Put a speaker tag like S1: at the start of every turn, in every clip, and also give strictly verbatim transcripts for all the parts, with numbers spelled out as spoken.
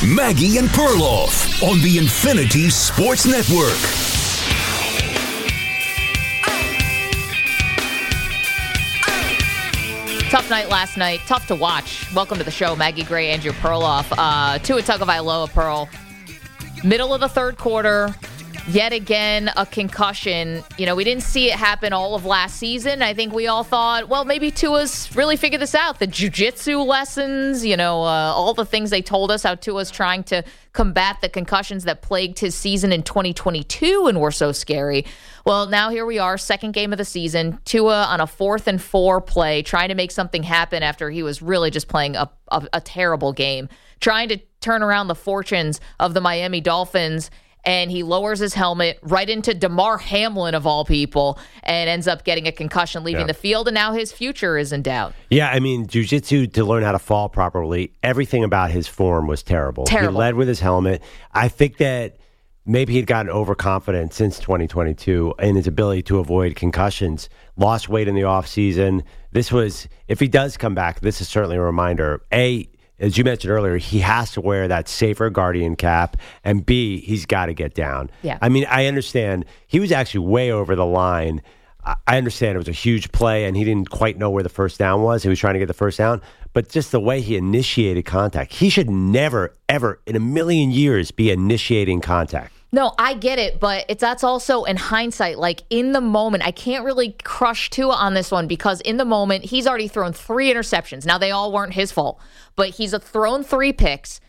S1: Maggie and Perloff on the Infinity Sports Network.
S2: Tough night last night. Tough to watch. Welcome to the show, Maggie Gray, Andrew Perloff. Uh, Tua Tagovailoa, Pearl. Middle of the third quarter. Yet again, a concussion. You know, we didn't see it happen all of last season. I think we all thought, well, maybe Tua's really figured this out. The jiu-jitsu lessons, you know, uh, all the things they told us, how Tua's trying to combat the concussions that plagued his season in twenty twenty-two and were so scary. Well, now here we are, second game of the season. Tua on a fourth and four play, trying to make something happen after he was really just playing a, a, a terrible game, trying to turn around the fortunes of the Miami Dolphins. And he lowers his helmet right into Damar Hamlin, of all people, and ends up getting a concussion, leaving yeah. the field, and now his future is in doubt.
S3: Yeah, I mean, jiu-jitsu, to learn how to fall properly, everything about his form was terrible.
S2: Terrible.
S3: He led with his helmet. I think that maybe he'd gotten overconfident since twenty twenty-two in his ability to avoid concussions, lost weight in the offseason. This was, if he does come back, this is certainly a reminder, A, as you mentioned earlier, he has to wear that safer Guardian cap, and B, he's got to get down.
S2: Yeah.
S3: I mean, I understand. He was actually way over the line. I understand it was a huge play, and he didn't quite know where the first down was. He was trying to get the first down. But just the way he initiated contact, he should never, ever in a million years be initiating contact.
S2: No, I get it, but it's that's also in hindsight, like in the moment. I can't really crush Tua on this one because in the moment, he's already thrown three interceptions. Now, they all weren't his fault, but he's thrown three picks.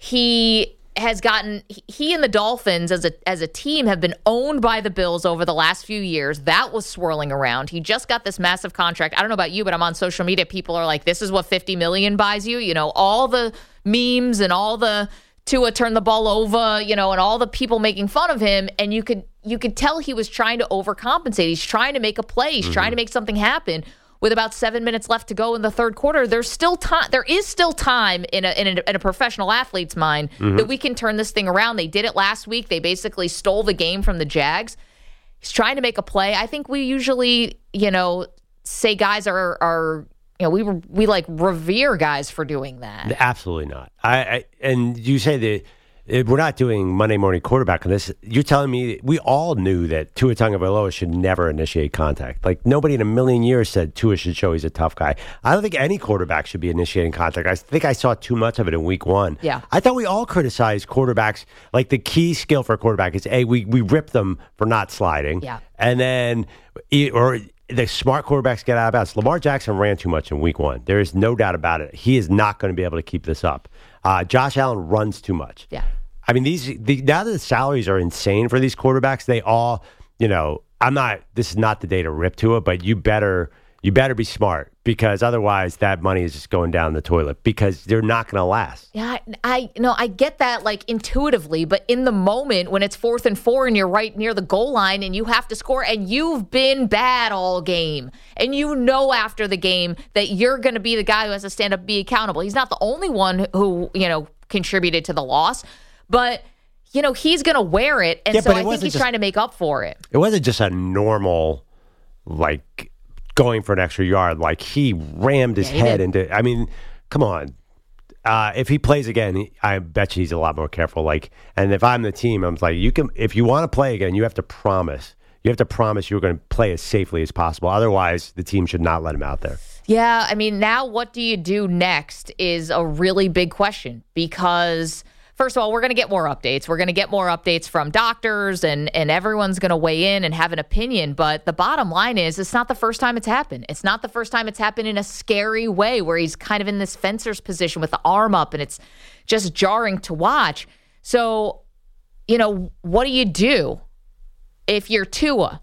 S2: He has gotten, he and the Dolphins as a as a team have been owned by the Bills over the last few years. That was swirling around. He just got this massive contract. I don't know about you, but I'm on social media. People are like, this is what fifty million dollars buys you. You know, all the memes and all the Tua turned the ball over, you know, and all the people making fun of him, and you could you could tell he was trying to overcompensate. He's trying to make a play. He's mm-hmm. trying to make something happen. With about seven minutes left to go in the third quarter, there's still time. There is still time in a in a, in a professional athlete's mind mm-hmm. that we can turn this thing around. They did it last week. They basically stole the game from the Jags. He's trying to make a play. I think we usually, you know, say guys are are. You know, we we like revere guys for doing that.
S3: Absolutely not. I, I and you say that it, we're not doing Monday Morning Quarterback on this. You're telling me we all knew that Tua Tagovailoa should never initiate contact. Like nobody in a million years said Tua should show he's a tough guy. I don't think any quarterback should be initiating contact. I think I saw too much of it in week one.
S2: Yeah,
S3: I thought we all criticized quarterbacks. Like the key skill for a quarterback is a we we rip them for not sliding.
S2: Yeah,
S3: and then or. The smart quarterbacks get out of bounds. Lamar Jackson ran too much in week one. There is no doubt about it. He is not going to be able to keep this up. Uh, Josh Allen runs too much.
S2: Yeah.
S3: I mean, these the, now that the salaries are insane for these quarterbacks, they all, you know, I'm not, this is not the day to rip to it, but you better, you better be smart because otherwise that money is just going down the toilet because they're not going to last.
S2: Yeah, I no, I get that like intuitively, but in the moment when it's fourth and four and you're right near the goal line and you have to score and you've been bad all game and you know after the game that you're going to be the guy who has to stand up and be accountable. He's not the only one who, you know, contributed to the loss, but you know, he's going to wear it. And
S3: yeah,
S2: so I think he's
S3: just,
S2: trying to make up for it.
S3: It wasn't just a normal, like, going for an extra yard. Like, he rammed his
S2: yeah, he
S3: head
S2: did.
S3: into, I mean, come on. Uh, if he plays again, he, I bet you he's a lot more careful. Like, and if I'm the team, I'm like, you can, if you want to play again, you have to promise. You have to promise you're going to play as safely as possible. Otherwise, the team should not let him out there.
S2: Yeah, I mean, now what do you do next is a really big question because first of all, we're going to get more updates. We're going to get more updates from doctors and, and everyone's going to weigh in and have an opinion. But the bottom line is it's not the first time it's happened. It's not the first time it's happened in a scary way where he's kind of in this fencer's position with the arm up and it's just jarring to watch. So, you know, what do you do if you're Tua?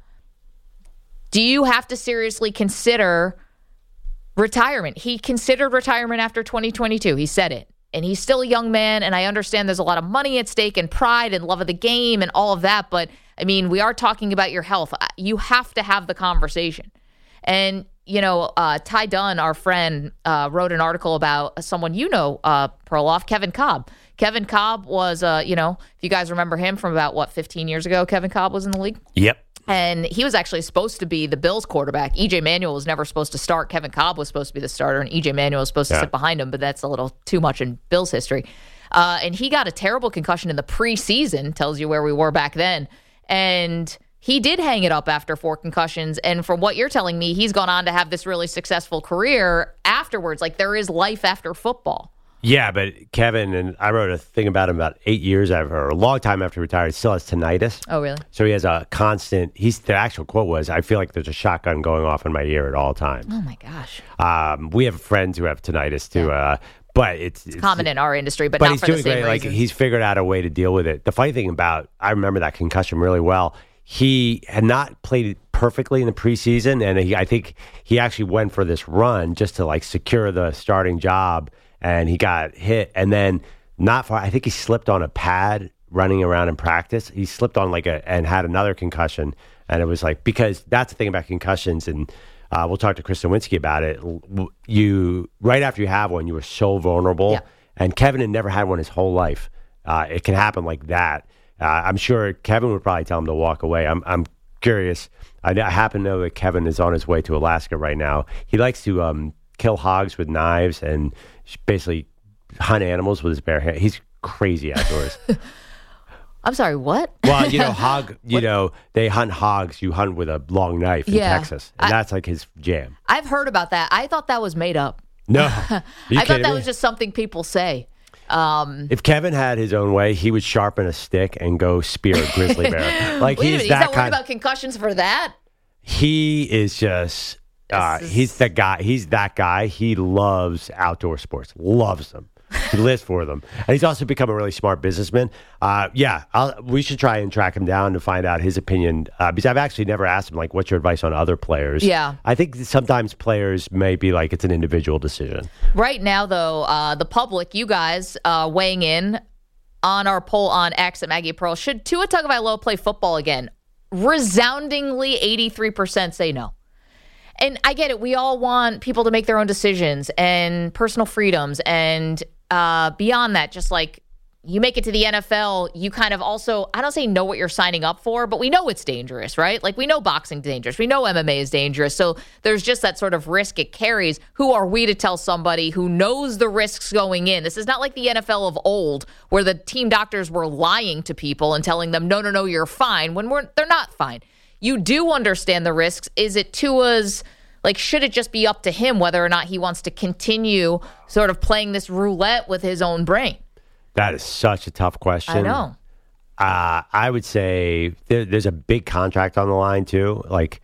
S2: Do you have to seriously consider retirement? He considered retirement after twenty twenty-two. He said it. And he's still a young man, and I understand there's a lot of money at stake and pride and love of the game and all of that. But, I mean, we are talking about your health. You have to have the conversation. And, you know, uh, Ty Dunn, our friend, uh, wrote an article about someone you know, uh, Perloff, Kevin Kolb. Kevin Kolb was, uh, you know, if you guys remember him from about, what, fifteen years ago, Kevin Kolb was in the league?
S3: Yep.
S2: And he was actually supposed to be the Bills quarterback. E J Manuel was never supposed to start. Kevin Kolb was supposed to be the starter, and E J Manuel was supposed to
S3: yeah.
S2: sit behind him, but that's a little too much in Bills history. Uh, and he got a terrible concussion in the preseason, tells you where we were back then. And he did hang it up after four concussions. And from what you're telling me, he's gone on to have this really successful career afterwards. Like, there is life after football.
S3: Yeah, but Kevin, and I wrote a thing about him about eight years after, or a long time after he retired, he still has tinnitus.
S2: Oh, really?
S3: So he has a constant, he's the actual quote was, I feel like there's a shotgun going off in my ear at all times.
S2: Oh, my gosh.
S3: Um, we have friends who have tinnitus, too.
S2: Yeah.
S3: Uh, but it's,
S2: It's
S3: it's
S2: common in our industry, but,
S3: but
S2: not
S3: he's
S2: for
S3: doing
S2: the same
S3: great.
S2: reason.
S3: Like, he's figured out a way to deal with it. The funny thing about, I remember that concussion really well. He had not played it perfectly in the preseason, and he, I think he actually went for this run just to like secure the starting job, and he got hit. And then not far, I think he slipped on a pad running around in practice. He slipped on like a and had another concussion, and it was like, because that's the thing about concussions, and uh, we'll talk to Chris Nowinski about it. You right after you have one, you were so vulnerable,
S2: yeah.
S3: and Kevin had never had one his whole life. Uh, it can happen like that. Uh, I'm sure Kevin would probably tell him to walk away. I'm I'm curious. I, I happen to know that Kevin is on his way to Alaska right now. He likes to um, kill hogs with knives and basically hunt animals with his bare hands. He's crazy outdoors.
S2: I'm sorry, what?
S3: Well, you know, hog. You know, they hunt hogs. You hunt with a long knife in
S2: Yeah.
S3: Texas, and
S2: I-
S3: that's like his jam.
S2: I've heard about that. I thought that was made up.
S3: No, Are you
S2: I thought
S3: kidding
S2: that
S3: me?
S2: was just something people say. Um,
S3: If Kevin had his own way, he would sharpen a stick and go spear a grizzly bear. Like
S2: wait a
S3: he's
S2: minute, he's
S3: that
S2: not worried
S3: kind.
S2: about concussions for that?
S3: He is just. Uh,
S2: This is-
S3: he's the guy. He's that guy. He loves outdoor sports. Loves them. He lives for them, and he's also become a really smart businessman. Uh, yeah, I'll, we should try and track him down to find out his opinion. Uh, because I've actually never asked him like, "What's your advice on other players?"
S2: Yeah.
S3: I think sometimes players may be like it's an individual decision.
S2: Right now, though, uh, the public, you guys uh, weighing in on our poll on X at Maggie Pearl, should Tua Tagovailoa play football again? Resoundingly, eighty-three percent say no. And I get it. We all want people to make their own decisions and personal freedoms. And uh, beyond that, just like you make it to the N F L, you kind of also, I don't say know what you're signing up for, but we know it's dangerous, right? Like we know boxing's dangerous. We know M M A is dangerous. So there's just that sort of risk it carries. Who are we to tell somebody who knows the risks going in? This is not like the N F L of old where the team doctors were lying to people and telling them, no, no, no, you're fine, when we're they're not fine. You do understand the risks. Is it Tua's, like, should it just be up to him whether or not he wants to continue sort of playing this roulette with his own brain?
S3: That is such a tough question.
S2: I know.
S3: Uh, I would say there, there's a big contract on the line, too. Like,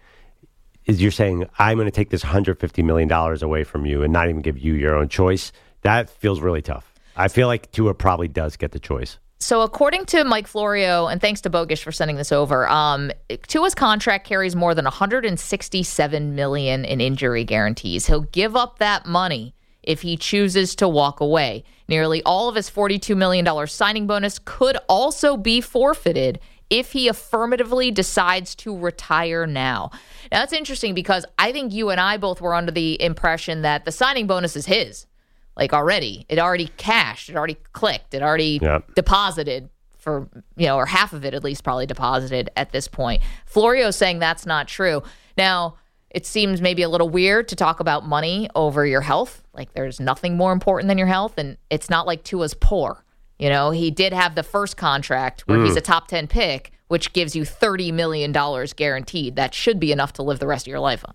S3: is you're saying, I'm going to take this one hundred fifty million dollars away from you and not even give you your own choice. That feels really tough. I feel like Tua probably does get the choice.
S2: So according to Mike Florio, and thanks to Bogish for sending this over, um, Tua's contract carries more than one hundred sixty-seven million dollars in injury guarantees. He'll give up that money if he chooses to walk away. Nearly all of his forty-two million dollars signing bonus could also be forfeited if he affirmatively decides to retire now. Now, that's interesting because I think you and I both were under the impression that the signing bonus is his. Like already, it already cashed, it already clicked, it already
S3: Yep.
S2: deposited for, you know, or half of it at least probably deposited at this point. Florio's saying that's not true. Now, it seems maybe a little weird to talk about money over your health. Like there's nothing more important than your health, and it's not like Tua's poor. You know, he did have the first contract where mm. he's a top ten pick, which gives you thirty million dollars guaranteed. That should be enough to live the rest of your life on.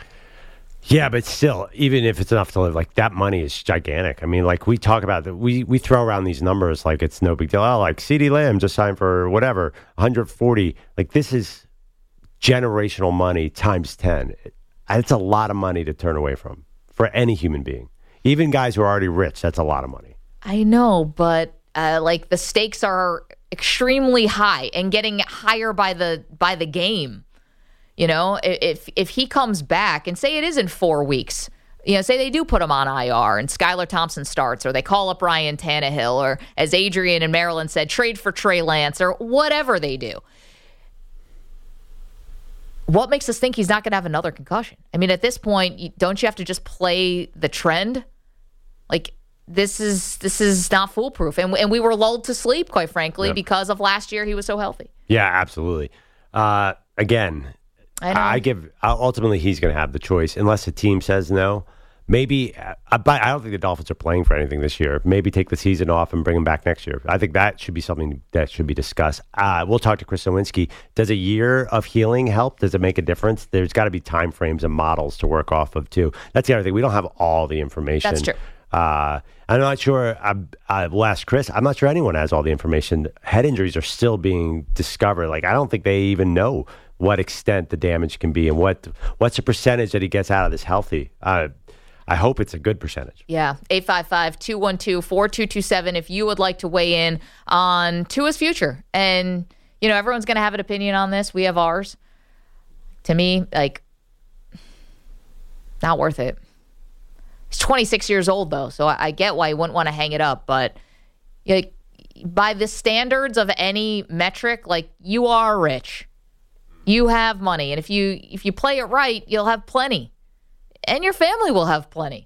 S3: Yeah, but still, even if it's enough to live, like that money is gigantic. I mean, like we talk about that, we we throw around these numbers like it's no big deal. Oh, like CeeDee Lamb just signed for whatever, one hundred forty. Like this is generational money times ten. It's a lot of money to turn away from for any human being. Even guys who are already rich, that's a lot of money.
S2: I know, but uh, like the stakes are extremely high and getting higher by the by the game. You know, if if he comes back and say it is in four weeks, you know, say they do put him on I R and Skylar Thompson starts, or they call up Ryan Tannehill, or as Adrian and Maryland said, trade for Trey Lance, or whatever they do. What makes us think he's not going to have another concussion? I mean, at this point, don't you have to just play the trend? Like this is this is not foolproof, and and we were lulled to sleep, quite frankly,
S3: yep.
S2: because of last year he was so healthy.
S3: Yeah, absolutely. Uh, again.
S2: I, know.
S3: I give ultimately he's going to have the choice unless the team says no. maybe, uh, but I don't think the Dolphins are playing for anything this year. Maybe take the season off and bring them back next year. I think that should be something that should be discussed. Uh, we'll talk to Chris Nowinski. Does a year of healing help? Does it make a difference? There's got to be time frames and models to work off of, too. That's the other thing. We don't have all the information.
S2: That's true.
S3: Uh, I'm not sure. I, I will ask Chris. I'm not sure anyone has all the information. Head injuries are still being discovered. Like, I don't think they even know what extent the damage can be and what what's the percentage that he gets out of this healthy. Uh, I hope it's a good percentage.
S2: Yeah, eight five five, two one two, four two two seven if you would like to weigh in on Tua's future. And, you know, everyone's going to have an opinion on this. We have ours. To me, like, not worth it. He's twenty-six years old, though, so I get why he wouldn't want to hang it up. But like, by the standards of any metric, like, you are rich. You have money. And if you if you play it right, you'll have plenty. And your family will have plenty.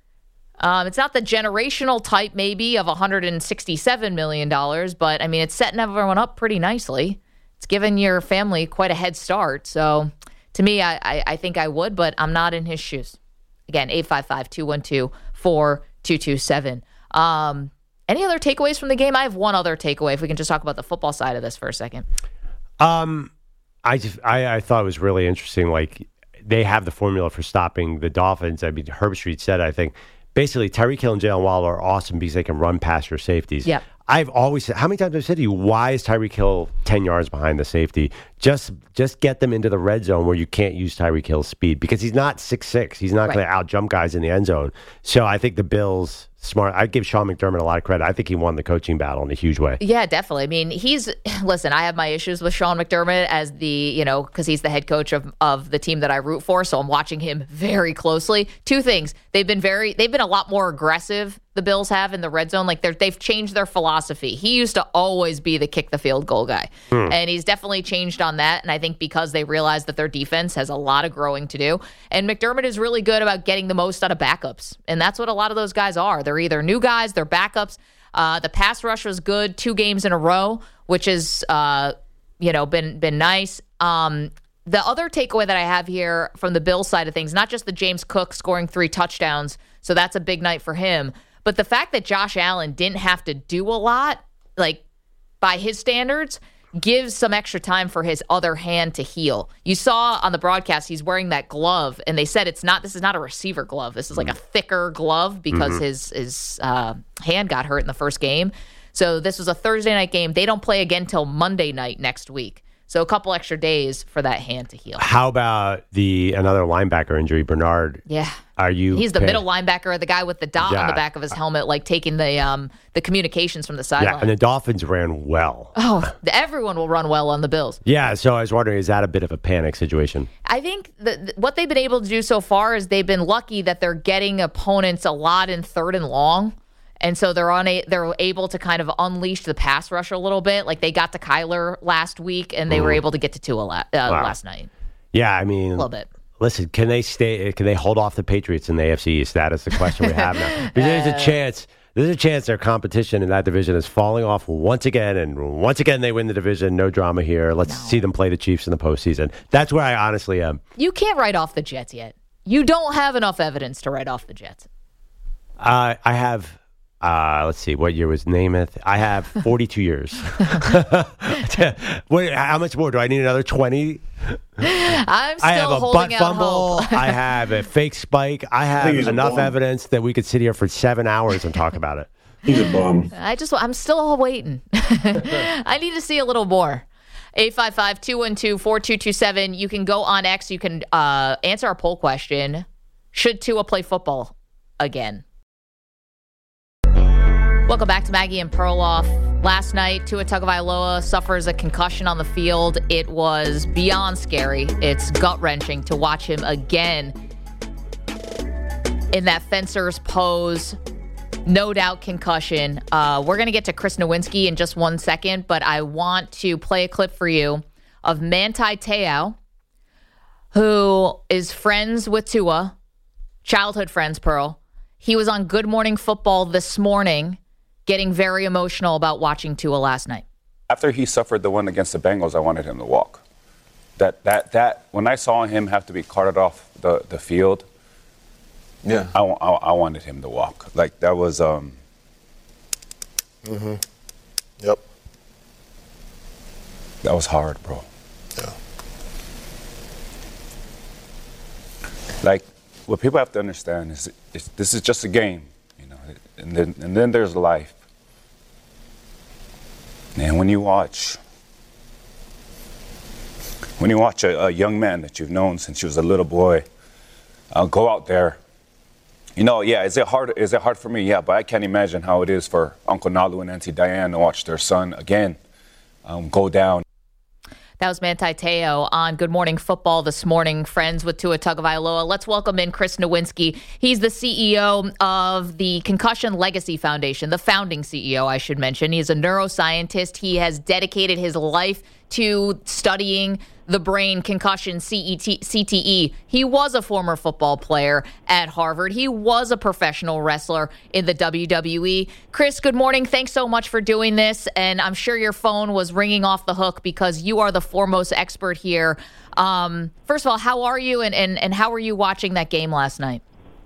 S2: Um, it's not the generational type, maybe, of one hundred sixty-seven million dollars, but, I mean, it's setting everyone up pretty nicely. It's giving your family quite a head start. So, to me, I, I, I think I would, but I'm not in his shoes. Again, eight five five, two one two, four two two seven. Um, any other takeaways from the game? I have one other takeaway, if we can just talk about the football side of this for a second.
S3: Um, I just I, I thought it was really interesting. Like, they have the formula for stopping the Dolphins. I mean, Herbert Street said, I think, basically, Tyreek Hill and Jalen Waddle are awesome because they can run past your safeties.
S2: Yeah.
S3: I've always said, how many times have I said to you, why is Tyreek Hill ten yards behind the safety? Just just get them into the red zone where you can't use Tyreek Hill's speed because he's not six six. He's not
S2: Right.
S3: going to out-jump guys in the end zone. So I think the Bills, smart. I give Sean McDermott a lot of credit. I think he won the coaching battle in a huge way.
S2: Yeah, definitely. I mean, he's, listen, I have my issues with Sean McDermott as the, you know, because he's the head coach of, of the team that I root for. So I'm watching him very closely. Two things. They've been very, they've been a lot more aggressive, the Bills have, in the red zone. Like, they're, they've changed their philosophy. He used to always be the kick the field goal guy. Hmm. And he's definitely changed on that. And I think because they realize that their defense has a lot of growing to do. And McDermott is really good about getting the most out of backups. And that's what a lot of those guys are. They're either new guys, they're backups. Uh, the pass rush was good two games in a row, which has, uh, you know, been been nice. Um, the other takeaway that I have here from the Bills side of things, not just the James Cook scoring three touchdowns, so that's a big night for him, but the fact that Josh Allen didn't have to do a lot, like, by his standards, gives some extra time for his other hand to heal. You saw on the broadcast he's wearing that glove, and they said it's not. This is not a receiver glove. This is like a thicker glove because mm-hmm. his his uh, hand got hurt in the first game. So this was a Thursday night game. They don't play again till Monday night next week. So a couple extra days for that hand to heal.
S3: How about the another linebacker injury, Bernard?
S2: Yeah.
S3: Are you?
S2: He's the
S3: pay-
S2: middle linebacker, the guy with the dot
S3: yeah.
S2: on the back of his helmet, like taking the um, the communications from the sideline.
S3: Yeah, and the Dolphins ran well.
S2: Oh, everyone will run well on the Bills.
S3: Yeah, so I was wondering, is that a bit of a panic situation?
S2: I think that what they've been able to do so far is they've been lucky that they're getting opponents a lot in third and long. And so they're on a, they're able to kind of unleash the pass rush a little bit. Like, they got to Kyler last week, and they mm. were able to get to Tua la- uh, wow. last night.
S3: Yeah, I mean,
S2: a little bit.
S3: Listen, can they stay? Can they hold off the Patriots in the A F C East? That is the question we have now. Because there's a chance. There's a chance their competition in that division is falling off once again, and once again they win the division. No drama here. Let's no. see them play the Chiefs in the postseason. That's where I honestly am.
S2: You can't write off the Jets yet. You don't have enough evidence to write off the Jets.
S3: Uh, I have. Uh, let's see, what year was Namath? I have forty-two years. Wait, how much more? Do I need another twenty?
S2: I'm still
S3: I have a
S2: holding
S3: butt
S2: out
S3: fumble.
S2: hope.
S3: I have a fake spike. I have I enough evidence that we could sit here for seven hours and talk about it.
S4: He's a bum.
S2: I just, I'm still waiting. I need to see a little more. eight five five, two one two, four two two seven. You can go on X. You can uh, answer our poll question. Should Tua play football again? Welcome back to Maggie and Perloff. Last night, Tua Tagovailoa suffers a concussion on the field. It was beyond scary. It's gut-wrenching to watch him again in that fencer's pose. No doubt concussion. Uh, we're going to get to Chris Nowinski in just one second, but I want to play a clip for you of Manti Te'o, who is friends with Tua, childhood friends, Pearl. He was on Good Morning Football this morning, getting very emotional about watching Tua last night.
S5: After he suffered the one against the Bengals, I wanted him to walk. That that that when I saw him have to be carted off the, the field,
S4: Yeah.
S5: I, I, I wanted him to walk. Like, that was... Um,
S4: mm-hmm. Yep.
S5: That was hard, bro.
S4: Yeah.
S5: Like, what people have to understand is, is this is just a game, you know, and then and then there's life. And when you watch, when you watch a, a young man that you've known since you was a little boy, uh, go out there, you know, yeah, is it hard? Is it hard for me? Yeah, but I can't imagine how it is for Uncle Nalu and Auntie Diane to watch their son again um, go down.
S2: That was Manti Te'o on Good Morning Football this morning. Friends with Tua Tagovailoa. Let's welcome in Chris Nowinski. He's the C E O of the Concussion Legacy Foundation, the founding C E O, I should mention. He's a neuroscientist. He has dedicated his life to studying the brain, concussion, C E T, C T E. He was a former football player at Harvard. He was a professional wrestler in the W W E. Chris, good morning. Thanks so much for doing this. And I'm sure your phone was ringing off the hook because you are the foremost expert here. Um, first of all, how are you and, and, and how were you watching that game last night?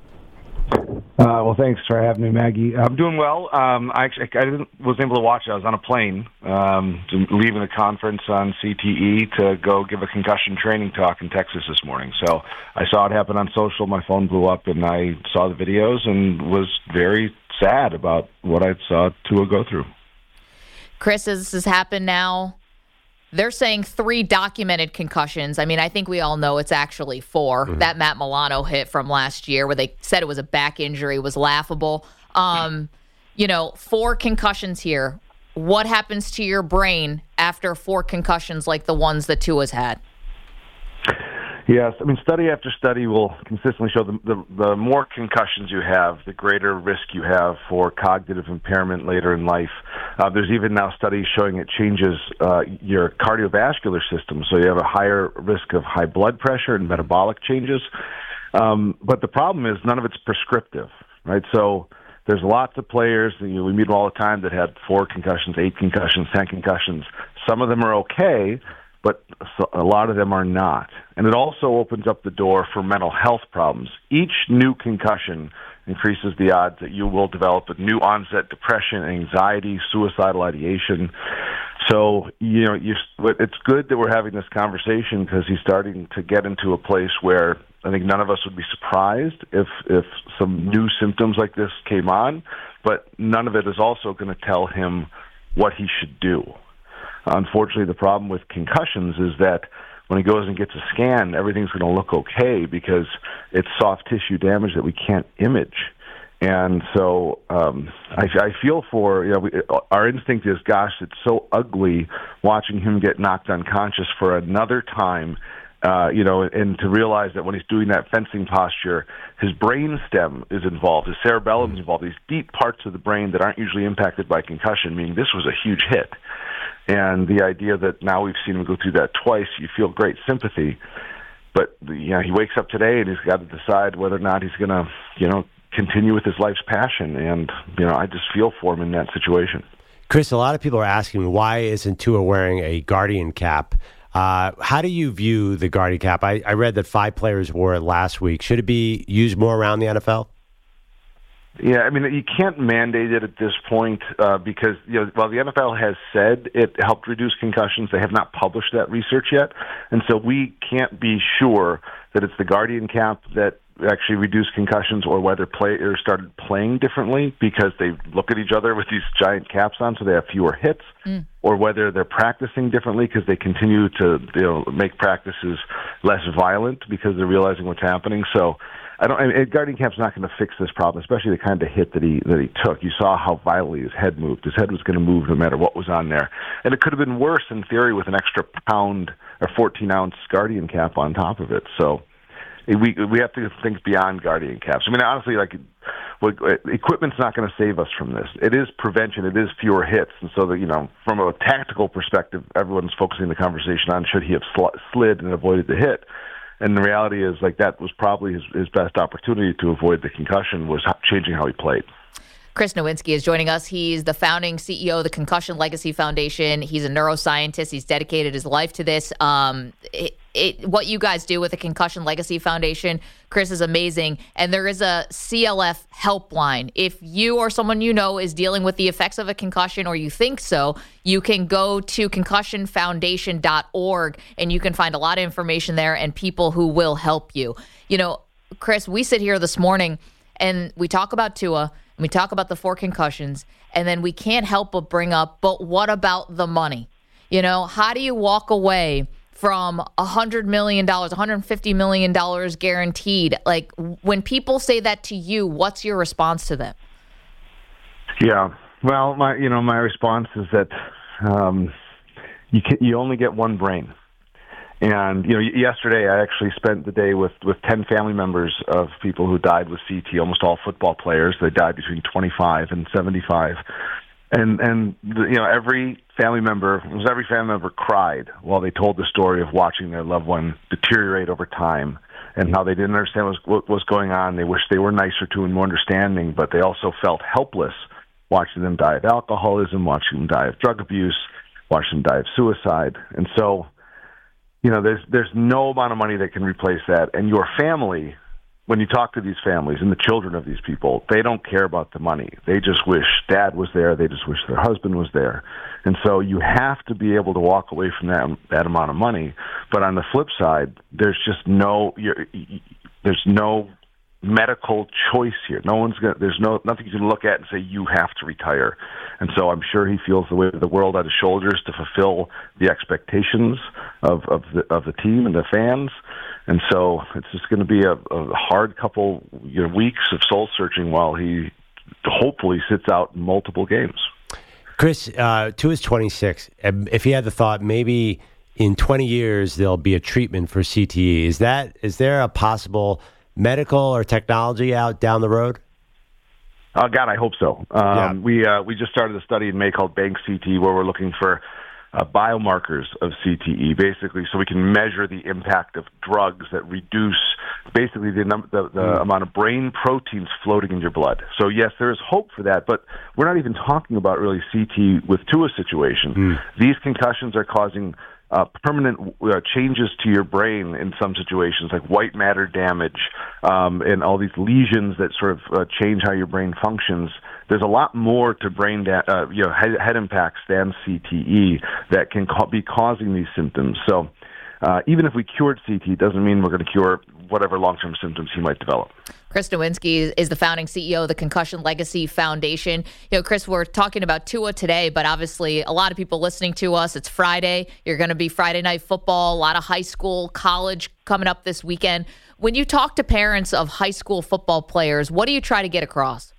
S6: Uh, well, thanks for having me, Maggie. I'm doing well. Um, I actually I didn't, wasn't able to watch it. I was on a plane um, leaving the conference on C T E to go give a concussion training talk in Texas this morning. So I saw it happen on social. My phone blew up, and I saw the videos and was very sad about what I saw Tua go through.
S2: Chris, this has happened now. They're saying three documented concussions. I mean, I think we all know it's actually four. Mm-hmm. That Matt Milano hit from last year where they said it was a back injury was laughable. Um, you know, four concussions here. What happens to your brain after four concussions like the ones that Tua's had?
S6: Yes, I mean, study after study will consistently show the, the, the more concussions you have, the greater risk you have for cognitive impairment later in life. Uh, there's even now studies showing it changes uh, your cardiovascular system, so you have a higher risk of high blood pressure and metabolic changes. Um, but the problem is none of it's prescriptive, right? So there's lots of players, you know, we meet them all the time, that had four concussions, eight concussions, ten concussions. Some of them are okay, but a lot of them are not. And it also opens up the door for mental health problems. Each new concussion increases the odds that you will develop a new onset depression, anxiety, suicidal ideation. So, you know, you, it's good that we're having this conversation because he's starting to get into a place where I think none of us would be surprised if, if some new symptoms like this came on, but none of it is also going to tell him what he should do. Unfortunately, the problem with concussions is that when he goes and gets a scan, everything's going to look okay because it's soft tissue damage that we can't image. And so um, I, I feel for, you know, we, our instinct is, gosh, it's so ugly watching him get knocked unconscious for another time, uh, you know, and to realize that when he's doing that fencing posture, his brain stem is involved, his cerebellum is involved, these deep parts of the brain that aren't usually impacted by concussion, meaning this was a huge hit. And the idea that now we've seen him go through that twice, you feel great sympathy. But, you know, he wakes up today and he's got to decide whether or not he's going to, you know, continue with his life's passion. And, you know, I just feel for him in that situation.
S3: Chris, a lot of people are asking, why isn't Tua wearing a Guardian cap? Uh, how do you view the Guardian cap? I, I read that five players wore it last week. Should it be used more around the N F L?
S6: Yeah, I mean, you can't mandate it at this point uh, because, you know, while the N F L has said it helped reduce concussions, they have not published that research yet. And so we can't be sure that it's the Guardian cap that actually reduced concussions or whether players started playing differently because they look at each other with these giant caps on so they have fewer hits, mm. or whether they're practicing differently because they continue to, you know, make practices less violent because they're realizing what's happening. So I don't. I mean, Guardian cap's not going to fix this problem, especially the kind of hit that he that he took. You saw how violently his head moved. His head was going to move no matter what was on there, and it could have been worse in theory with an extra pound or fourteen ounce Guardian cap on top of it. So we we have to think beyond Guardian caps. I mean, honestly, like equipment's not going to save us from this. It is prevention. It is fewer hits, and so that, you know, from a tactical perspective, everyone's focusing the conversation on should he have sl- slid and avoided the hit. And the reality is, like, that was probably his, his best opportunity to avoid the concussion was changing how he played.
S2: Chris Nowinski is joining us. He's the founding C E O of the Concussion Legacy Foundation. He's a neuroscientist. He's dedicated his life to this. Um, it, it, what you guys do with the Concussion Legacy Foundation, Chris, is amazing. And there is a C L F helpline. If you or someone you know is dealing with the effects of a concussion, or you think so, you can go to concussion foundation dot org and you can find a lot of information there and people who will help you. You know, Chris, we sit here this morning and we talk about Tua, and we talk about the four concussions, and then we can't help but bring up, but what about the money? You know, how do you walk away from one hundred million dollars, one hundred fifty million dollars guaranteed? Like, when people say that to you, what's your response to them?
S6: Yeah, well, my you know my response is that um, you can, you only get one brain. And, you know, yesterday I actually spent the day with, with ten family members of people who died with C T, almost all football players. They died between twenty-five and seventy-five. And, and the, you know, every family member, it was every family member cried while they told the story of watching their loved one deteriorate over time and how they didn't understand what was, what was going on. They wished they were nicer to and more understanding, but they also felt helpless watching them die of alcoholism, watching them die of drug abuse, watching them die of suicide. And so, you know, there's there's no amount of money that can replace that. And your family, when you talk to these families and the children of these people, they don't care about the money. They just wish dad was there. They just wish their husband was there. And so you have to be able to walk away from that that amount of money. But on the flip side, there's just no you're, there's no medical choice here. No one's gonna. There's no nothing you can look at and say you have to retire. And so I'm sure he feels the weight of the world on his shoulders to fulfill the expectations of of the of the team and the fans. And so it's just going to be a, a hard couple you know, weeks of soul searching while he hopefully sits out in multiple games.
S3: Chris, uh, to his twenty-six, if he had the thought maybe in twenty years there'll be a treatment for C T E, is that is there a possible medical or technology out down the road?
S6: Oh, God, I hope so. Um,
S3: yeah.
S6: We uh, we just started a study in May called Bank C T, where we're looking for uh, biomarkers of C T E, basically, so we can measure the impact of drugs that reduce basically the, num- the, the mm. amount of brain proteins floating in your blood. So, yes, there is hope for that, but we're not even talking about really C T with Tua's situation. Mm. These concussions are causing Uh, permanent uh, changes to your brain in some situations, like white matter damage um, and all these lesions that sort of uh, change how your brain functions. There's a lot more to brain da- uh, you know, head, head impacts than C T E that can ca- be causing these symptoms. So uh, even if we cured C T, it doesn't mean we're going to cure whatever long-term symptoms he might develop.
S2: Chris Nowinski is the founding C E O of the Concussion Legacy Foundation. You know, Chris, we're talking about Tua today, but obviously a lot of people listening to us, it's Friday. You're going to be Friday Night Football, a lot of high school, college coming up this weekend. When you talk to parents of high school football players, what do you try to get across?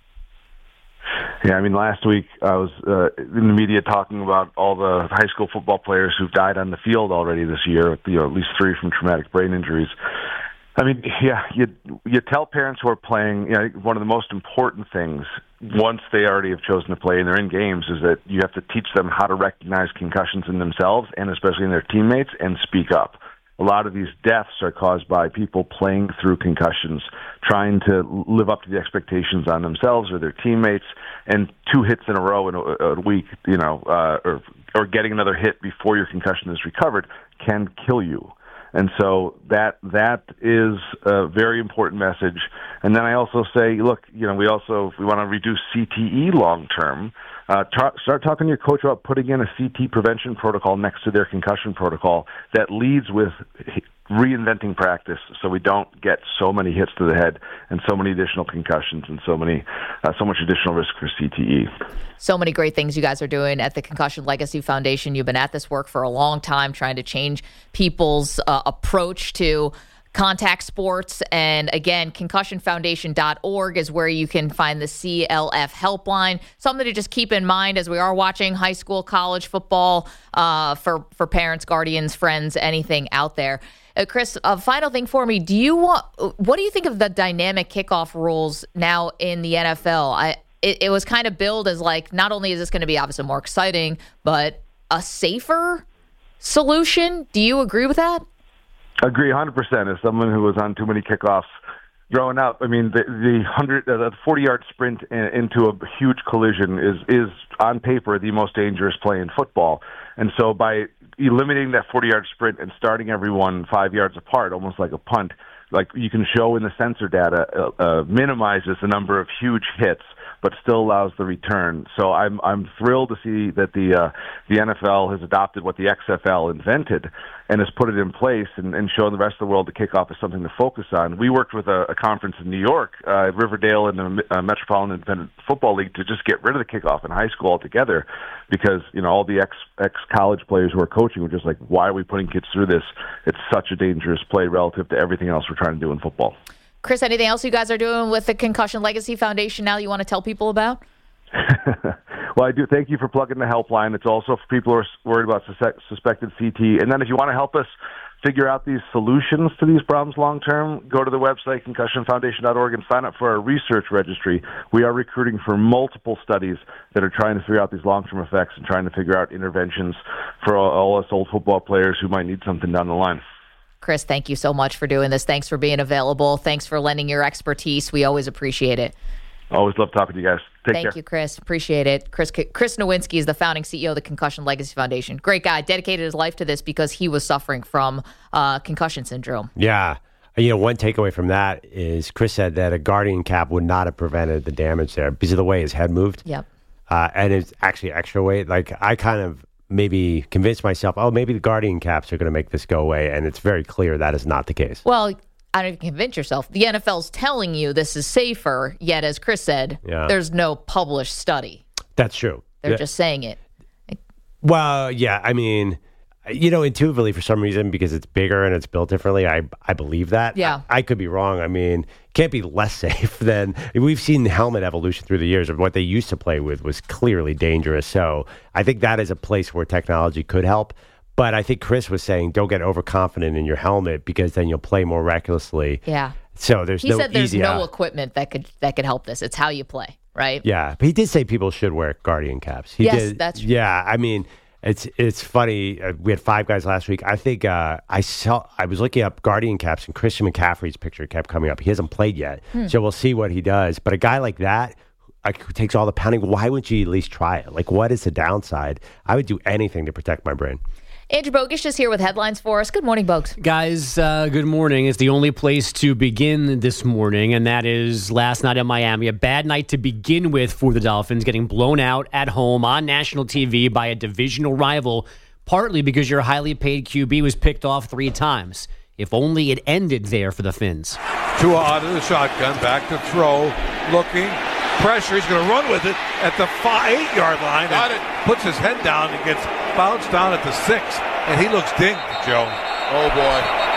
S6: Yeah, I mean, last week I was uh, in the media talking about all the high school football players who've died on the field already this year, you know, at least three from traumatic brain injuries. I mean, yeah, you you tell parents who are playing, you know, one of the most important things once they already have chosen to play and they're in games is that you have to teach them how to recognize concussions in themselves and especially in their teammates and speak up. A lot of these deaths are caused by people playing through concussions, trying to live up to the expectations on themselves or their teammates, and two hits in a row in a, a week, you know, uh, or or getting another hit before your concussion is recovered can kill you. And so that that is a very important message. And then I also say, look, you know, we also, if we want to reduce C T E long term, uh, ta- start talking to your coach about putting in a C T prevention protocol next to their concussion protocol that leads with reinventing practice so we don't get so many hits to the head and so many additional concussions and so many uh, so much additional risk for C T E.
S2: So many great things you guys are doing at the Concussion Legacy Foundation. You've been at this work for a long time, trying to change people's uh, approach to contact sports. And again, concussion foundation dot org is where you can find the C L F helpline. Something to just keep in mind as we are watching high school, college football uh, for, for parents, guardians, friends, anything out there. Uh, Chris, a final thing for me. Do you want, what do you think of the dynamic kickoff rules now in the N F L? I, it, it was kind of billed as like, not only is this going to be obviously more exciting, but a safer solution. Do you agree with that?
S6: Agree one hundred percent. As someone who was on too many kickoffs growing up, I mean, the the hundred, uh, the forty-yard sprint in, into a huge collision is is on paper the most dangerous play in football. And so by eliminating that forty-yard sprint and starting everyone five yards apart, almost like a punt, like you can show in the sensor data, uh, uh, minimizes the number of huge hits, but still allows the return. So I'm I'm thrilled to see that the uh, the N F L has adopted what the X F L invented and has put it in place and, and shown the rest of the world the kickoff is something to focus on. We worked with a, a conference in New York, uh, Riverdale and the uh, Metropolitan Independent Football League to just get rid of the kickoff in high school altogether because, you know, all the ex, ex-college players who are coaching were just like, why are we putting kids through this? It's such a dangerous play relative to everything else we're trying to do in football.
S2: Chris, anything else you guys are doing with the Concussion Legacy Foundation now you want to tell people about?
S6: Well, I do. Thank you for plugging the helpline. It's also for people who are worried about sus- suspected C T. And then if you want to help us figure out these solutions to these problems long term, go to the website, concussion foundation dot org, and sign up for our research registry. We are recruiting for multiple studies that are trying to figure out these long-term effects and trying to figure out interventions for all, all us old football players who might need something down the line.
S2: Chris, thank you so much for doing this. Thanks for being available. Thanks for lending your expertise. We always appreciate it.
S6: Always love talking to you guys. Take
S2: Thank
S6: care.
S2: you, Chris. Appreciate it. Chris Chris Nowinski is the founding C E O of the Concussion Legacy Foundation. Great guy. Dedicated his life to this because he was suffering from uh, concussion syndrome.
S3: Yeah. You know, one takeaway from that is Chris said that a Guardian cap would not have prevented the damage there because of the way his head moved.
S2: Yep.
S3: Uh, and it's actually extra weight. Like, I kind of maybe convinced myself, oh, maybe the Guardian caps are going to make this go away. And it's very clear that is not the case.
S2: Well, I don't even convince yourself. The N F L's telling you this is safer, yet, as Chris said,
S3: yeah.
S2: there's no published study.
S3: That's true.
S2: They're
S3: yeah.
S2: just saying it.
S3: Well, yeah, I mean, you know, intuitively, for some reason, because it's bigger and it's built differently, I I believe that.
S2: Yeah.
S3: I, I could be wrong. I mean, it can't be less safe than we've seen helmet evolution through the years of what they used to play with was clearly dangerous. So I think that is a place where technology could help. But I think Chris was saying, don't get overconfident in your helmet because then you'll play more recklessly.
S2: Yeah.
S3: So there's
S2: he
S3: no
S2: said there's
S3: easy
S2: no
S3: out.
S2: equipment that could that could help this. It's how you play, right?
S3: Yeah, but he did say people should wear Guardian caps. He
S2: yes,
S3: did,
S2: that's true.
S3: Yeah, I mean, it's it's funny. Uh, we had five guys last week. I think uh, I saw. I was looking up Guardian caps, and Christian McCaffrey's picture kept coming up. He hasn't played yet, hmm. so we'll see what he does. But a guy like that, like, who takes all the pounding, why wouldn't you at least try it? Like, what is the downside? I would do anything to protect my brain.
S2: Andrew Bogish is here with headlines for us. Good morning, Bogues.
S7: Guys, uh, good morning. It's the only place to begin this morning, and that is last night in Miami. A bad night to begin with for the Dolphins, getting blown out at home on national T V by a divisional rival, partly because your highly paid Q B was picked off three times. If only it ended there for the Fins.
S8: Tua out of the shotgun, back to throw, looking, pressure. He's going to run with it at the five, eight-yard line. Got it. Puts his head down and gets bounced down at the six, and he looks dinged, Joe.
S9: Oh, boy.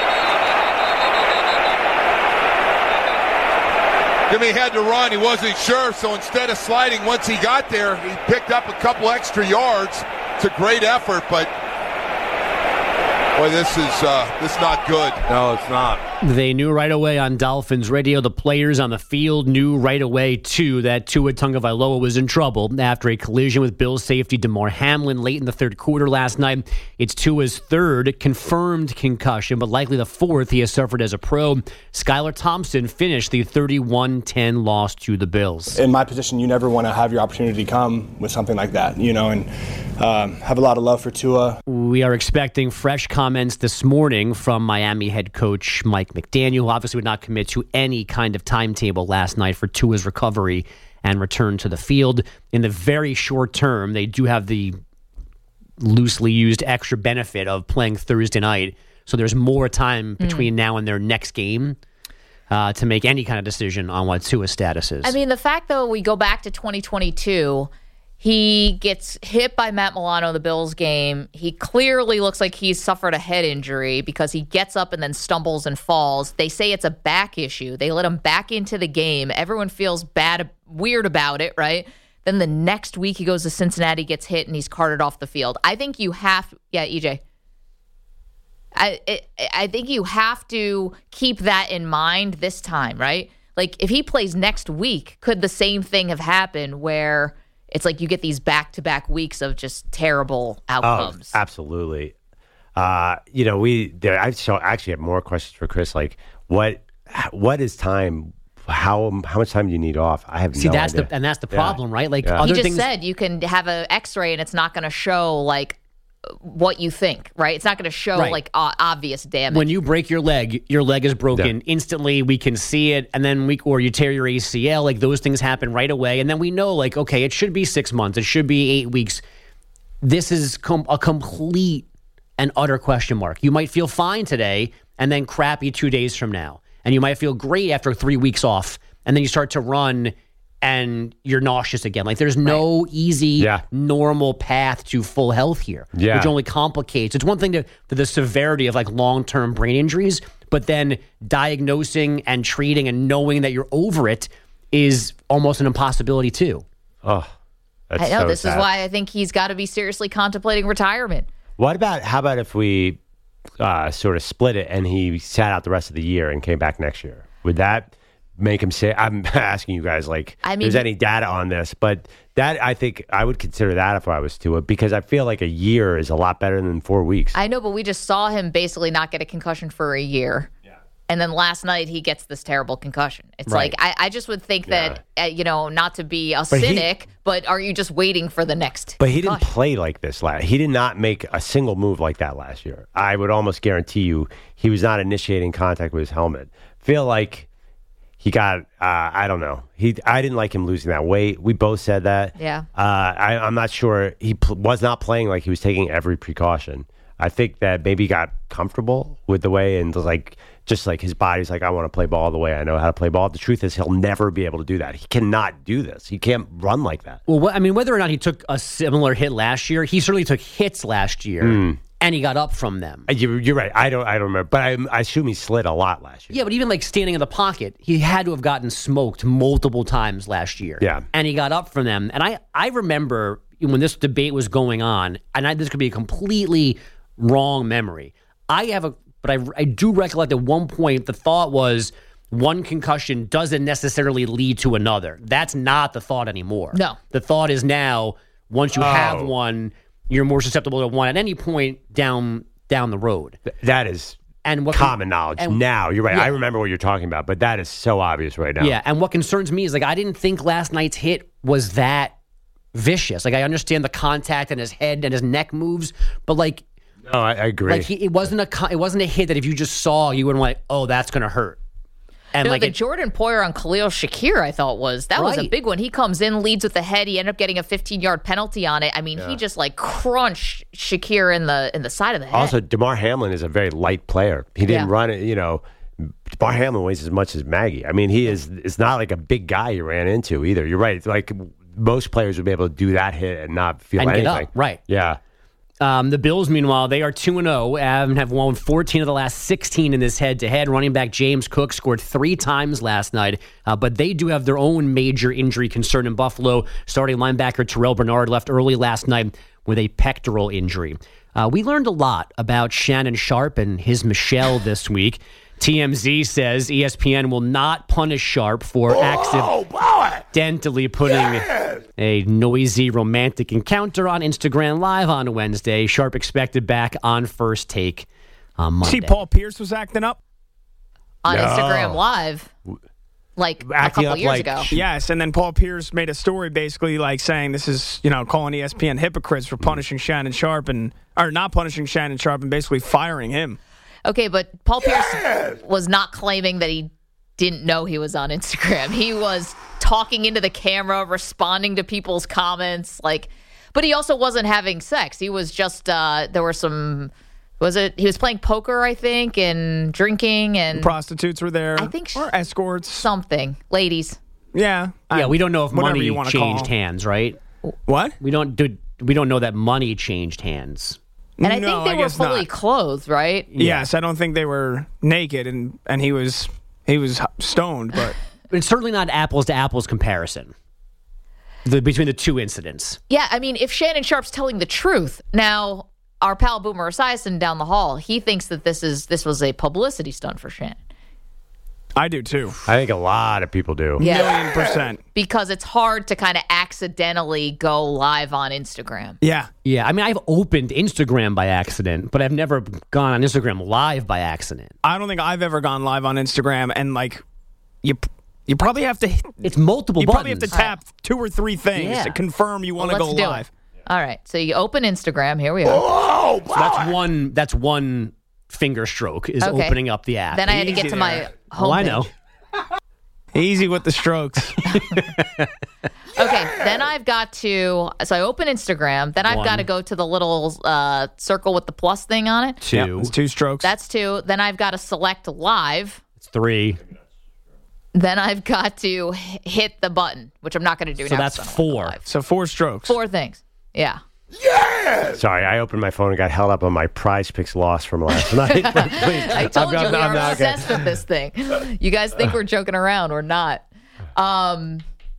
S9: Jimmy had to run. He wasn't sure, so instead of sliding once he got there, he picked up a couple extra yards. It's a great effort, but boy, this is uh, this is not good.
S8: No, it's not.
S7: They knew right away on Dolphins radio. The players on the field knew right away, too, that Tua Tagovailoa was in trouble after a collision with Bills safety Damar Hamlin late in the third quarter last night. It's Tua's third confirmed concussion, but likely the fourth he has suffered as a pro. Skylar Thompson finished the thirty-one ten loss to the Bills.
S10: In my position, you never want to have your opportunity come with something like that, you know, and um, have a lot of love for Tua.
S7: We are expecting fresh comments this morning from Miami head coach Mike McDaniel, who obviously would not commit to any kind of timetable last night for Tua's recovery and return to the field. In the very short term, they do have the loosely used extra benefit of playing Thursday night, so there's more time between mm. now and their next game uh, to make any kind of decision on what Tua's status is.
S2: I mean, the fact, though, we go back to twenty twenty-two, he gets hit by Matt Milano in the Bills game. He clearly looks like he's suffered a head injury because he gets up and then stumbles and falls. They say it's a back issue. They let him back into the game. Everyone feels bad, weird about it, right? Then the next week he goes to Cincinnati, gets hit, and he's carted off the field. I think you have, yeah, E J. I it, I think you have to keep that in mind this time, right? Like, if he plays next week, could the same thing have happened where it's like you get these back-to-back weeks of just terrible outcomes?
S3: Oh, absolutely. Uh, you know, we there, I so actually have more questions for Chris. Like, what what is time? How how much time do you need off? I have
S7: See,
S3: no
S7: that's
S3: idea.
S7: the and that's the
S3: Yeah.
S7: problem, right? Like
S3: Yeah.
S7: other
S2: He just
S7: things.
S2: said you can have an X-ray and it's not going to show like what you think, right? It's not going to show
S7: Right.
S2: like uh, obvious damage.
S7: When you break your leg, your leg is broken
S3: Yeah.
S7: instantly. We can see it, and then we or you tear your A C L. Like those things happen right away, and then we know, like, okay, it should be six months. It should be eight weeks. This is com- a complete and utter question mark. You might feel fine today, and then crappy two days from now, and you might feel great after three weeks off, and then you start to run. And you're nauseous again. Like there's no easy,
S3: Yeah.
S7: normal path to full health here,
S3: Yeah.
S7: which only complicates. It's one thing to, to the severity of like long-term brain injuries, but then diagnosing and treating and knowing that you're over it is almost an impossibility too.
S3: Oh, that's
S2: I know
S3: so
S2: this
S3: sad.
S2: is why I think he's got to be seriously contemplating retirement.
S3: What about, how about if we uh, sort of split it and he sat out the rest of the year and came back next year? Would that make him say, I'm asking you guys, like,
S2: I mean,
S3: there's any data on this, but that, I think I would consider that if I was to it, because I feel like a year is a lot better than four weeks.
S2: I know, but we just saw him basically not get a concussion for a year. And then last night he gets this terrible concussion. It's
S3: Right.
S2: like, I, I just would think that, uh, you know, not to be a
S3: But he-
S2: cynic, but are you just waiting for the next
S3: But he didn't
S2: concussion?
S3: play like this last. He did not make a single move like that last year. I would almost guarantee you he was not initiating contact with his helmet. Feel like he got. Uh, I don't know. He. I didn't like him losing that weight. We both said that.
S2: Yeah.
S3: Uh, I, I'm not sure he pl- was not playing like he was taking every precaution. I think that maybe he got comfortable with the way and was like. Just like his body's like, I want to play ball the way I know how to play ball. The truth is, he'll never be able to do that. He cannot do this. He can't run like that.
S7: Well, what, I mean, whether or not he took a similar hit last year, he certainly took hits last year, and he got up from them.
S3: Uh, You, you're right. I don't. I don't remember, but I, I assume he slid a lot last year.
S7: Yeah, but even like standing in the pocket, he had to have gotten smoked multiple times last year.
S3: Yeah.
S7: And he got up from them. And I, I remember when this debate was going on, and I, this could be a completely wrong memory. I have a, but I, I do recollect at one point the thought was one concussion doesn't necessarily lead to another. That's not the thought anymore.
S2: No.
S7: The thought is now, once you
S3: Oh.
S7: have one, you're more susceptible to one at any point down down the road.
S3: Th- That is
S7: And what
S3: common knowledge
S7: and-
S3: now. You're right.
S7: Yeah.
S3: I remember what you're talking about, but that is so obvious right now.
S7: Yeah, and what concerns me is like I didn't think last night's hit was that vicious. Like I understand the contact and his head and his neck moves, but like
S3: No, I, I agree.
S7: like he, it wasn't a co- it wasn't a hit that if you just saw you wouldn't like, oh, that's gonna hurt. And
S2: You know,
S7: like
S2: the
S7: it,
S2: Jordan Poyer on Khalil Shakir, I thought was that was a
S7: Right.
S2: big one. He comes in, leads with the head. He ended up getting a fifteen-yard penalty on it. I mean, he just like crunched Shakir in the in the side of the head.
S3: also, DeMar Hamlin is a very light player. He didn't
S2: Yeah.
S3: run it. You know, DeMar Hamlin weighs as much as Maggie. I mean, he is. It's not like a big guy you ran into either. You're right. Like most players would be able to do that hit and not feel
S7: And get
S3: anything.
S7: up, right.
S3: Yeah.
S7: Um, the Bills, meanwhile, they are two and zero and have won fourteen of the last sixteen in this head-to-head. Running back James Cook scored three times last night, uh, but they do have their own major injury concern in Buffalo. Starting linebacker Terrell Bernard left early last night with a pectoral injury. Uh, we learned a lot about Shannon Sharpe and his Michelle this week. T M Z says E S P N will not punish Sharpe for accidentally putting a noisy romantic encounter on Instagram Live on Wednesday. Sharpe expected back on First Take on Monday.
S11: See, Paul Pierce was acting up.
S2: on
S3: No.
S2: Instagram Live, like a
S3: Acting
S2: couple
S3: up
S2: years
S3: like
S2: ago.
S3: sh-
S11: Yes, and then Paul Pierce made a story basically like saying this is, you know, calling E S P N hypocrites for punishing Shannon Sharpe and or not punishing Shannon Sharpe and basically firing him.
S2: Okay, but Paul Pierce was not claiming that he didn't know he was on Instagram. He was talking into the camera, responding to people's comments, like. But he also wasn't having sex. He was just uh, there were some. Was it? He was playing poker, I think, and drinking and
S11: Prostitutes were there.
S2: I think sh-
S11: or escorts.
S2: something. Ladies.
S11: Yeah.
S7: yeah,
S11: I-
S7: we don't know if
S11: whatever
S7: money
S11: you wanna call
S7: changed
S11: them.
S7: hands, right?
S11: What?
S7: We don't do. We don't know that money changed hands.
S2: And I
S11: No,
S2: think they
S11: I
S2: were
S11: guess
S2: fully
S11: not.
S2: clothed, right?
S11: Yes, I don't think they were naked and and he was he was stoned, but
S7: But it's certainly not apples to apples comparison the, between the two incidents.
S2: Yeah, I mean, if Shannon Sharpe's telling the truth, now our pal Boomer Esiason down the hall, he thinks that this is this was a publicity stunt for Shannon.
S11: I do too.
S3: I think a lot of people do.
S2: Yeah.
S11: Million percent.
S2: Because it's hard to kind of accidentally go live on Instagram.
S11: Yeah.
S7: Yeah, I mean, I've opened Instagram by accident, but I've never gone on Instagram live by accident.
S11: I don't think I've ever gone live on Instagram, and like you, you probably have to.
S7: It's multiple
S11: You
S7: buttons.
S11: probably have to tap two or three things
S2: Yeah.
S11: to confirm you want to
S2: Well,
S11: go
S2: let's do
S11: live.
S2: it. All right. So you open Instagram. Here we are.
S3: Oh,
S7: So that's one. That's one finger stroke is
S2: Okay.
S7: opening up the app.
S2: Then I had to
S11: Easy
S2: get to
S11: there.
S2: my
S7: oh, I
S2: homepage.
S7: know.
S11: Easy with the strokes.
S2: Okay, then I've got to, so I open Instagram. Then I've
S7: One.
S2: got to go to the little uh, circle with the plus thing on it.
S7: Two.
S11: Yep, it's two strokes.
S2: That's two. Then I've got to select live.
S7: It's three.
S2: Then I've got to h- hit the button, which I'm not going to do
S7: So
S2: now.
S7: that's
S2: 'cause I don't wanna go
S7: four.
S2: live.
S11: so four strokes.
S2: Four things. Yeah.
S3: Sorry, I opened my phone and got held up on my Prize Picks loss from last night. But please,
S2: I told
S3: I'm-
S2: you we
S3: I'm
S2: are
S3: not okay.
S2: obsessed with this thing. You guys think we're joking around. We're not. Um,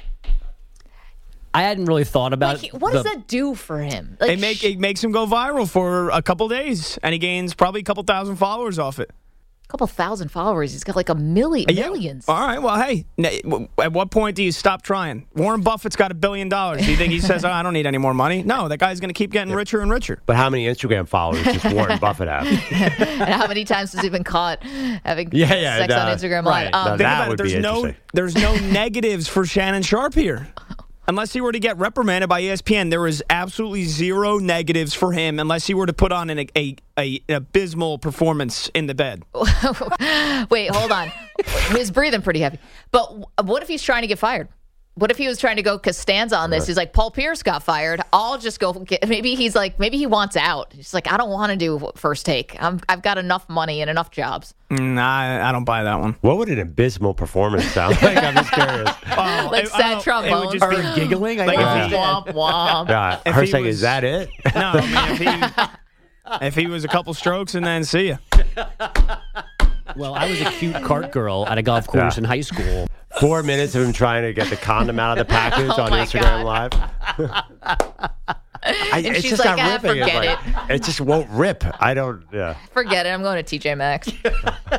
S7: I hadn't really thought about
S2: like, what
S7: the-
S2: does that do for him? Like,
S11: It make it makes him go viral for a couple days, and he gains probably a couple thousand followers off it.
S2: a couple thousand followers. He's got like a million,
S11: Yeah.
S2: millions.
S11: All right. Well, hey, n- w- at what point do you stop trying? Warren Buffett's got a billion dollars. Do you think he says, oh, I don't need any more money? No, that guy's going to keep getting richer and richer.
S3: But how many Instagram followers does Warren Buffett have?
S2: And how many times has he been caught having
S3: Yeah, yeah,
S2: sex
S3: no,
S2: on Instagram
S3: right.
S2: Live? Um,
S3: No,
S11: Think
S3: that
S11: about
S3: would
S11: it. There's
S3: be
S11: no,
S3: interesting.
S11: there's no negatives for Shannon Sharp here. Unless he were to get reprimanded by E S P N, there is absolutely zero negatives for him unless he were to put on an, a, a, an abysmal performance in the bed.
S2: Wait, hold on. He's breathing pretty heavy. But w- what if he's trying to get fired? What if he was trying to go Costanza on this? He's like, Paul Pierce got fired. I'll just go get. Maybe he's like, maybe he wants out. He's like, I don't want to do first take. I'm, I've got enough money and enough jobs.
S11: Nah, I, I don't buy that one.
S3: What would an abysmal performance sound like? I'm just curious.
S11: Oh,
S2: Like
S11: it-
S2: sad
S11: oh, it would
S2: trombone.
S11: just be
S7: Her giggling. I
S11: Like
S7: know.
S11: if he-
S2: Womp womp.
S3: Yeah,
S11: If
S3: her
S11: he
S3: saying,
S11: was-
S3: is that it?
S11: No, I mean, if he, if he was a couple strokes and then see ya.
S7: Well, I was a cute cart girl at a golf course
S3: Yeah.
S7: in high school.
S3: Four minutes of him trying to get the condom out of the package
S2: Oh
S3: on
S2: my
S3: Instagram
S2: God.
S3: Live. I,
S2: And
S3: it's
S2: she's
S3: just
S2: like,
S3: not
S2: "Ah,
S3: ripping. It's
S2: forget
S3: like- it just won't rip. I don't. Yeah.
S2: Forget it. I'm going to T J Maxx.
S3: Shows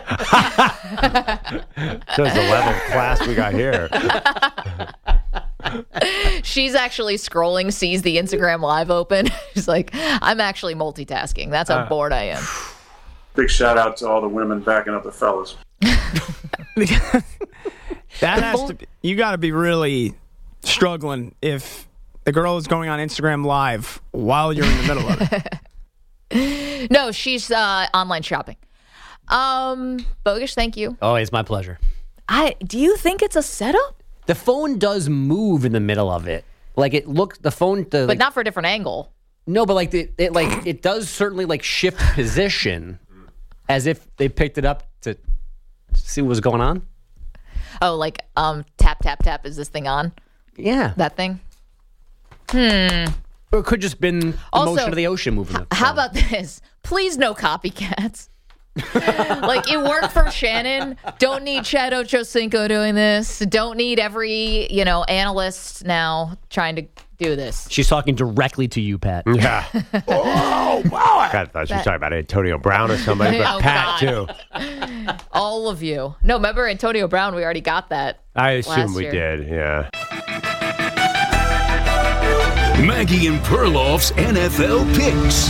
S3: the level of class we got here.
S2: She's actually scrolling, sees the Instagram Live open. She's like, I'm actually multitasking. That's how
S3: Uh.
S2: bored I am.
S12: Big shout out to all the women backing up the fellas.
S11: That has to be, you got to be really struggling if the girl is going on Instagram Live while you're in the middle of it.
S2: No, she's uh, online shopping. Um, Bogish, thank you.
S7: Oh, it's my pleasure.
S2: I do you think it's a setup?
S7: The phone does move in the middle of it. Like it looks, the phone, the,
S2: But
S7: like,
S2: not for a different angle.
S7: no, but like the, it, like it does certainly like shift position, as if they picked it up to see what was going on.
S2: Oh, like um, tap tap tap. Is this thing on?
S7: Yeah,
S2: That thing. Hmm.
S7: or it could just been the
S2: Also,
S7: motion of the ocean moving. The
S2: How
S7: phone.
S2: about this? Please, no copycats. Like it worked for Shannon. Don't need Chad Ochocinco doing this. Don't need every you know analyst now trying to do this.
S7: She's talking directly to you, Pat.
S3: Yeah. oh, wow. God, I thought she was talking about Antonio Brown or somebody, but
S2: Oh,
S3: Pat,
S2: God.
S3: too.
S2: All of you. No, remember Antonio Brown? We already got that.
S3: I assume
S2: last
S3: we
S2: year.
S3: did, yeah.
S1: Maggie and Perloff's N F L picks.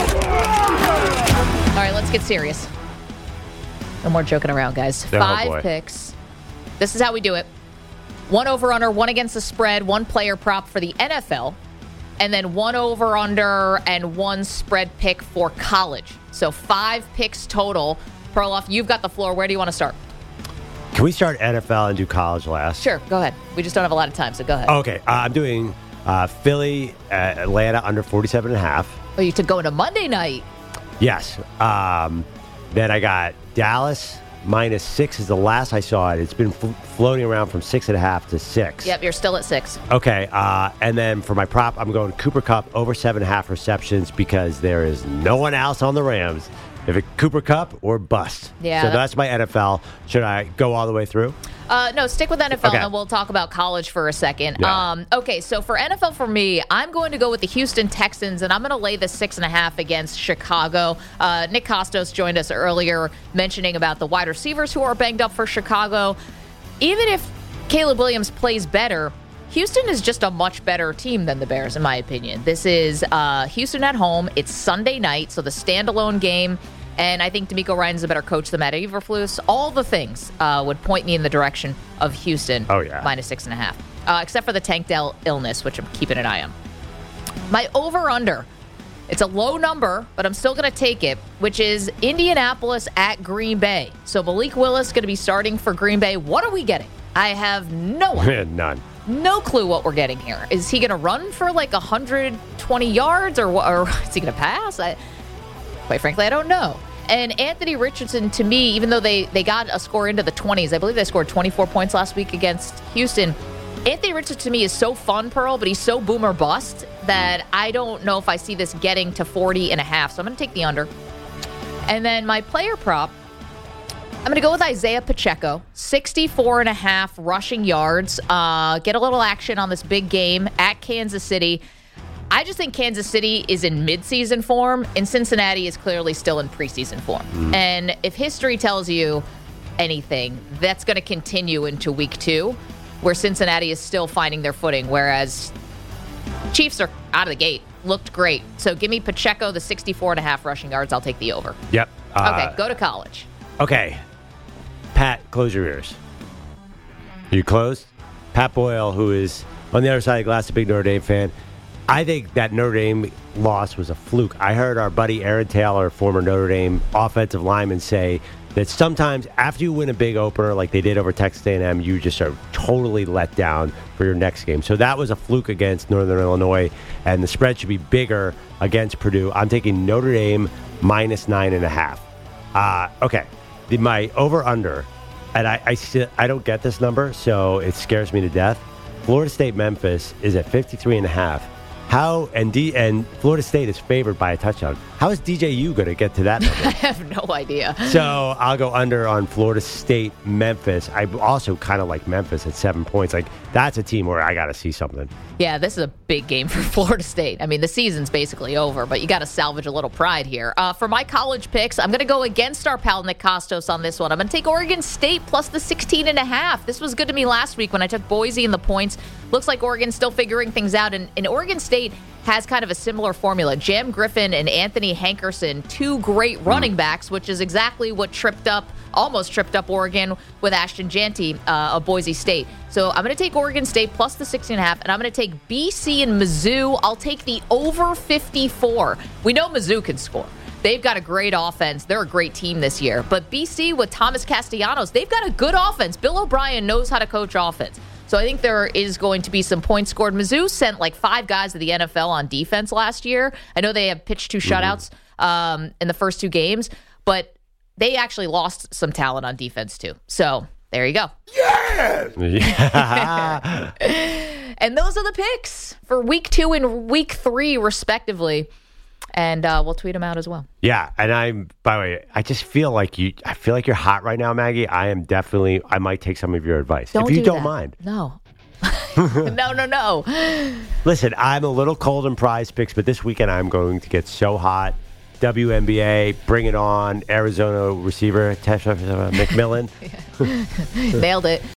S2: All right, let's get serious. No more joking around, guys.
S3: Oh,
S2: Five
S3: boy.
S2: picks. This is how we do it. One over under, one against the spread, one player prop for the N F L, and then one over under and one spread pick for college. So five picks total. Perloff, you've got the floor. Where do you want to start?
S3: Can we start N F L and do college last?
S2: Sure, go ahead. We just don't have a lot of time, so go ahead.
S3: Okay, uh, I'm doing uh, Philly, uh, Atlanta under forty-seven and a half.
S2: Oh, you to go into Monday night.
S3: Yes. Um, then I got Dallas minus six is the last I saw it. It's been fl- floating around from six and a half to six.
S2: Yep, you're still at six.
S3: Okay. Uh, and then for my prop, I'm going Cooper Kupp over seven and a half receptions because there is no one else on the Rams. If it Cooper Kupp or bust.
S2: Yeah,
S3: So
S2: that-
S3: that's my N F L. Should I go all the way through?
S2: Uh, no, stick with N F L,
S3: Okay.
S2: and then we'll talk about college for a second.
S3: Yeah.
S2: Um, okay, so for N F L for me, I'm going to go with the Houston Texans, and I'm going to lay the six and a half against Chicago. Uh, Nick Kostos joined us earlier mentioning about the wide receivers who are banged up for Chicago. Even if Caleb Williams plays better, Houston is just a much better team than the Bears, in my opinion. This is uh, Houston at home. It's Sunday night, so the standalone game. And I think D'Amico Ryan's a better coach than Matt Eberflus. All the things uh, would point me in the direction of Houston.
S3: Oh, yeah.
S2: Minus six and a half. Uh, except for the Tank Dell illness, which I'm keeping an eye on. My over-under. It's a low number, but I'm still going to take it, which is Indianapolis at Green Bay. So Malik Willis going to be starting for Green Bay. What are we getting? I have no idea.
S3: None.
S2: No clue what we're getting here. Is he going to run for like one hundred twenty yards, or, what, or is he going to pass? I, quite frankly, I don't know. And Anthony Richardson, to me, even though they, they got a score into the twenties, I believe they scored twenty-four points last week against Houston. Anthony Richardson, to me, is so fun, Pearl, but he's so boomer bust that I don't know if I see this getting to forty and a half. So I'm going to take the under. And then my player prop, I'm going to go with Isaiah Pacheco, sixty-four and a half rushing yards. Uh, get a little action on this big game at Kansas City. I just think Kansas City is in midseason form, and Cincinnati is clearly still in preseason form. Mm. And if history tells you anything, that's going to continue into week two, where Cincinnati is still finding their footing, whereas Chiefs are out of the gate. Looked great. So give me Pacheco, the sixty-four and a half rushing yards. I'll take the over.
S3: Yep. Uh,
S2: okay, go to college.
S3: Okay. Pat, close your ears. You closed? Pat Boyle, who is on the other side of the glass, a big Notre Dame fan. I think that Notre Dame loss was a fluke. I heard our buddy Aaron Taylor, former Notre Dame offensive lineman, say that sometimes after you win a big opener like they did over Texas A and M, you just are totally let down for your next game. So that was a fluke against Northern Illinois, and the spread should be bigger against Purdue. I'm taking Notre Dame minus nine and a half. Uh, okay, the, my over-under, and I, I, still, I don't get this number, so it scares me to death. Florida State-Memphis is at fifty-three and a half. How and D and Florida State is favored by a touchdown. How is D J U going to get to that number?
S2: I have no idea.
S3: So I'll go under on Florida State, Memphis. I also kind of like Memphis at seven points. Like that's a team where I got to see something.
S2: Yeah, this is a big game for Florida State. I mean, the season's basically over, but you got to salvage a little pride here. Uh, for my college picks, I'm going to go against our pal Nick Kostos on this one. I'm going to take Oregon State plus the sixteen and a half. This was good to me last week when I took Boise in the points. Looks like Oregon's still figuring things out, and, and Oregon State has kind of a similar formula. Jam Griffin and Anthony Hankerson, two great running backs, which is exactly what tripped up, almost tripped up Oregon with Ashton Jeanty uh, of Boise State. So I'm going to take Oregon State plus the sixteen and a half, and I'm going to take B C and Mizzou. I'll take the over fifty-four. We know Mizzou can score. They've got a great offense. They're a great team this year. But B C with Thomas Castellanos, they've got a good offense. Bill O'Brien knows how to coach offense. So I think there is going to be some points scored. Mizzou sent like five guys to the N F L on defense last year. I know they have pitched two shutouts um, in the first two games, but they actually lost some talent on defense too. So there you go.
S9: Yes!
S3: Yeah.
S2: And those are the picks for week two and week three, respectively. And uh, we'll tweet them out as well.
S3: Yeah, and I'm. By the way, I just feel like you. I feel like you're hot right now, Maggie. I am definitely. I might take some of your advice
S2: Don't
S3: if you
S2: do
S3: don't
S2: that.
S3: mind.
S2: No. no, no, no.
S3: Listen, I'm a little cold in prize picks, but this weekend I'm going to get so hot. W N B A, bring it on. Arizona receiver, Tesha McMillan.
S2: Nailed it.